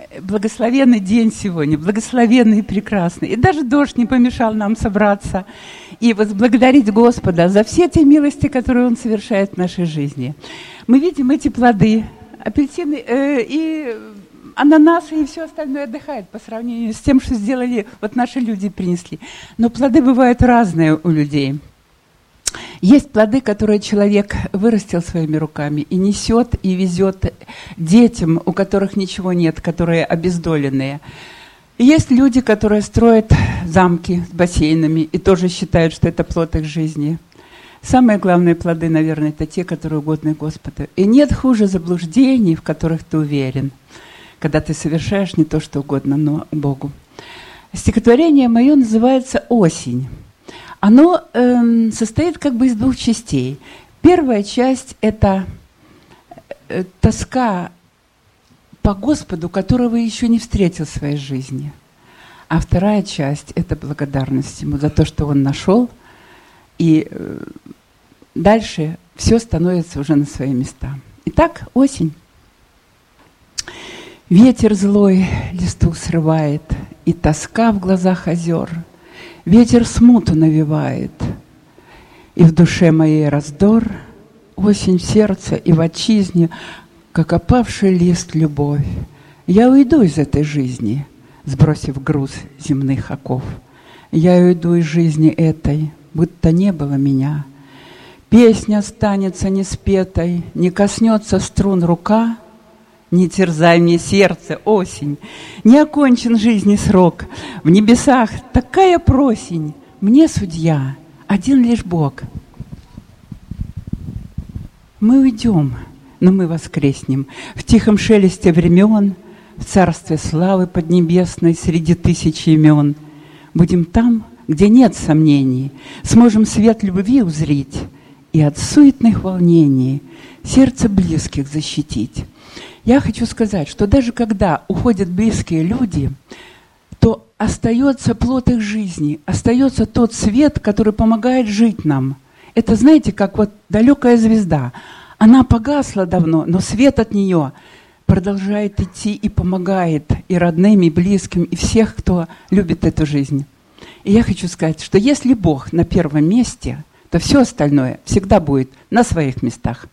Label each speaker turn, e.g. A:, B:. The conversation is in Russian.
A: благословенный день сегодня, благословенный и прекрасный. И даже дождь не помешал нам собраться и возблагодарить Господа за все те милости, которые Он совершает в нашей жизни. Мы видим эти плоды, апельсины и ананасы и все остальное отдыхает по сравнению с тем, что сделали, вот наши люди принесли. Но плоды бывают разные у людей. Есть плоды, которые человек вырастил своими руками и несет, и везет детям, у которых ничего нет, которые обездоленные. И есть люди, которые строят замки с бассейнами и тоже считают, что это плод их жизни. Самые главные плоды, наверное, это те, которые угодны Господу. И нет хуже заблуждений, в которых ты уверен, когда ты совершаешь не то, что угодно, но Богу. Стихотворение мое называется «Осень». Оно состоит как бы из двух частей. Первая часть – это тоска по Господу, которого еще не встретил в своей жизни. А вторая часть – это благодарность Ему за то, что Он нашел. И дальше все становится уже на свои места. Итак, осень. Ветер злой листву срывает, и тоска в глазах озер. Ветер смуту навевает, и в душе моей раздор, осень в сердце и в отчизне, как опавший лист любовь. Я уйду из этой жизни, сбросив груз земных оков. Я уйду из жизни этой, будто не было меня. Песня останется неспетой, не коснется струн рука. Не терзай мне сердце, осень, не окончен жизни срок. В небесах такая просень, мне судья, один лишь Бог. Мы уйдем, но мы воскреснем в тихом шелесте времен, в царстве славы поднебесной среди тысячи имен. Будем там, где нет сомнений, сможем свет любви узрить и от суетных волнений сердце близких защитить. Я хочу сказать, что даже когда уходят близкие люди, то остается плод их жизни, остается тот свет, который помогает жить нам. Это, знаете, как вот далекая звезда. Она погасла давно, но свет от нее продолжает идти и помогает и родным, и близким, и всех, кто любит эту жизнь. И я хочу сказать, что если Бог на первом месте, то все остальное всегда будет на своих местах.